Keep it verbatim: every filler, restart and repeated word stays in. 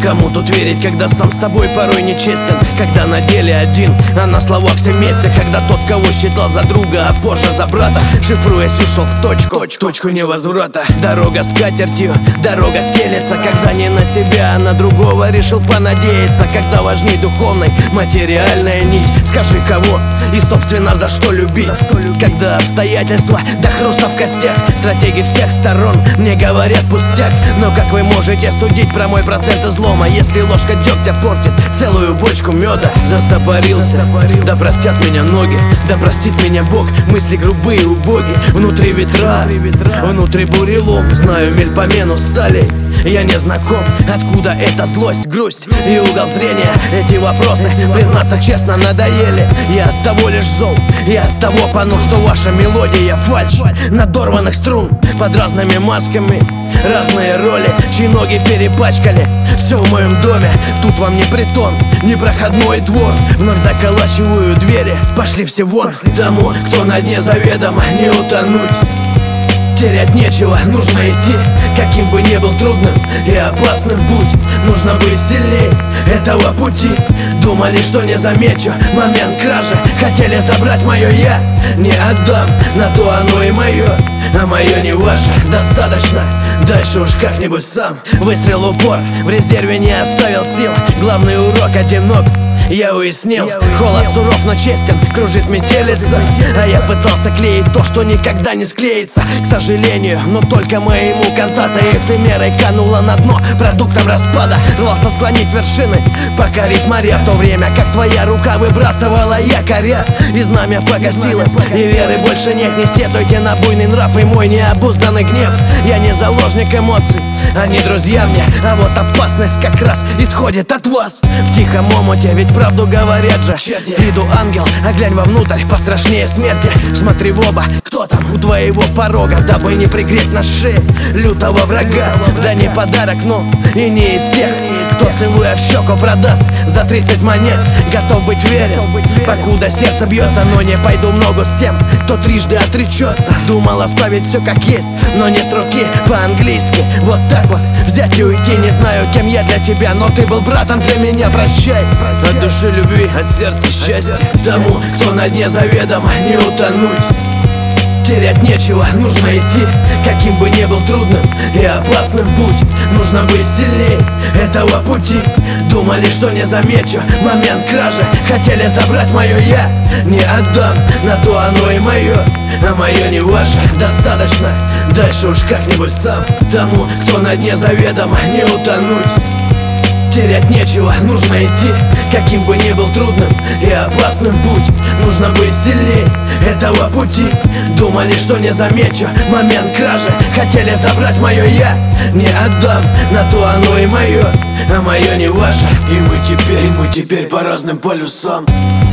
Кому тут верить, когда сам с собой порой нечестен? Когда на деле один, а на словах все вместе. Когда тот, кого считал за друга, а позже за брата, шифруясь, ушел в точку, точку, точку невозврата. Дорога с катертью, дорога стелется. Когда не на себя, а на другого решил понадеяться. Когда важней духовной, материальная нить. Скажи, кого и, собственно, за что любить? Когда обстоятельства до хруста в костях, стратегии всех сторон мне говорят пустяк. Но как вы можете судить про мой процент излома, если ложка дегтя портит целую бочку меда? Застопорился, да простят меня ноги, да простит меня Бог. Мысли грубые, убоги, внутри ветра, внутри бурелом. Знаю мельпомену стали, я не знаком. Откуда эта злость, грусть и угол зрения? Эти вопросы, признаться честно, надоели. Я от того лишь зол, я от того понул, что ваша мелодия фальшь надорванных струн под разными масками. Разные роли, чьи ноги перепачкали все в моем доме. Тут вам не притон, не проходной двор. Вновь заколачиваю двери, пошли все вон. Тому, кто на дне заведомо, не утонуть. Терять нечего, нужно идти, каким бы ни был трудным и опасным путь. Нужно быть сильней этого пути. Думали, что не замечу момент кражи, хотели забрать мое я. Не отдам, на то оно и мое, а мое не ваше. Достаточно, дальше уж как-нибудь сам. Выстрел упор, в резерве не оставил сил. Главный урок одинок, я уяснил. Холод суров, но честен, кружит метелица. А я пытался клеить то, что никогда не склеится. К сожалению, но только моему кантата эфемерой канула на дно продуктом распада. Рвался склонить вершины, покорить моря, в то время как твоя рука выбрасывала якоря. И знамя погасилось, и веры больше нет. Не сетуйте на буйный нрав и мой необузданный гнев. Я не заложник эмоций, они друзья мне. А вот опасность как раз исходит от вас. В тихом омуте, ведь правду говорят же. С виду ангел, а глянь вовнутрь, пострашнее смерти. Смотри в оба, кто там у твоего порога, дабы не пригреть на шее лютого врага. Да не подарок, но и не из тех, кто, целуя в щеку, продаст за тридцать монет. Готов быть верен, покуда сердце бьется, но не пойду в ногу с тем, кто трижды отречется. Думал оставить все как есть, но не с руки, по-английски. Вот так вот взять и уйти. Не знаю, кем я для тебя, но ты был братом для меня. Прощай. От души любви, от сердца счастья тому, кто на дне заведомо, не утонуть. Терять нечего, нужно идти, каким бы ни был трудным и опасным путь. Нужно быть сильней этого пути. Думали, что не замечу момент кражи, хотели забрать мое я. Не отдам, на то оно и мое, а мое не ваше. Достаточно, дальше уж как-нибудь сам. Тому, кто на дне заведомо, не утонуть. Терять нечего, нужно идти, каким бы ни был трудным и опасным путь. Нужно быть сильней этого пути. Думали, что не замечу момент кражи, хотели забрать мое я. Не отдам, на то оно и мое, а мое не ваше. И мы теперь, и мы теперь по разным полюсам.